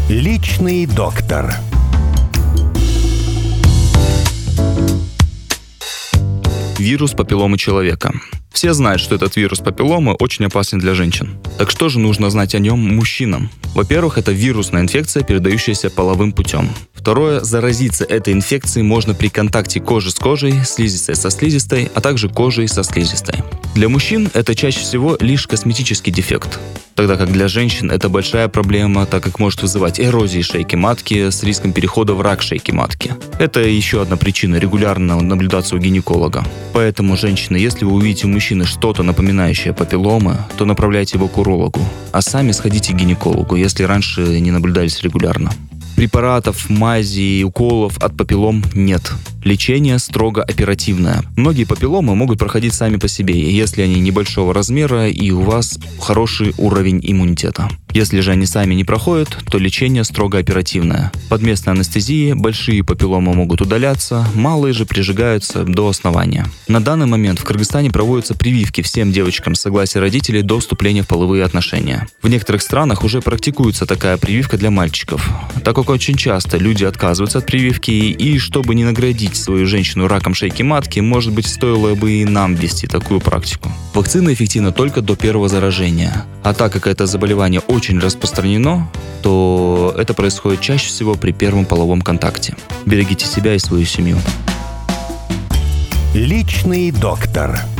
Личный доктор. Вирус папилломы человека. Все знают, что этот вирус папилломы очень опасен для женщин. Так что же нужно знать о нем мужчинам? Во-первых, это вирусная инфекция, передающаяся половым путем. Второе, заразиться этой инфекцией можно при контакте кожи с кожей, слизистой со слизистой, а также кожи со слизистой. Для мужчин это чаще всего лишь косметический дефект, тогда как для женщин это большая проблема, так как может вызывать эрозии шейки матки с риском перехода в рак шейки матки. Это еще одна причина регулярно наблюдаться у гинеколога. Поэтому, женщины, если вы увидите у мужчины что-то напоминающее папилломы, то направляйте его к урологу, а сами сходите к гинекологу, если раньше не наблюдались регулярно. Препаратов, мазей, уколов от папиллом нет. Лечение строго оперативное. Многие папилломы могут проходить сами по себе, если они небольшого размера и у вас хороший уровень иммунитета. Если же они сами не проходят, то лечение строго оперативное. Под местной анестезией большие папилломы могут удаляться, малые же прижигаются до основания. На данный момент в Кыргызстане проводятся прививки всем девочкам с согласия родителей до вступления в половые отношения. В некоторых странах уже практикуется такая прививка для мальчиков. Так как очень часто люди отказываются от прививки, и чтобы не наградить свою женщину раком шейки матки, может быть, стоило бы и нам ввести такую практику. Вакцина эффективна только до первого заражения. А так как это заболевание очень распространено, то это происходит чаще всего при первом половом контакте. Берегите себя и свою семью. Личный доктор.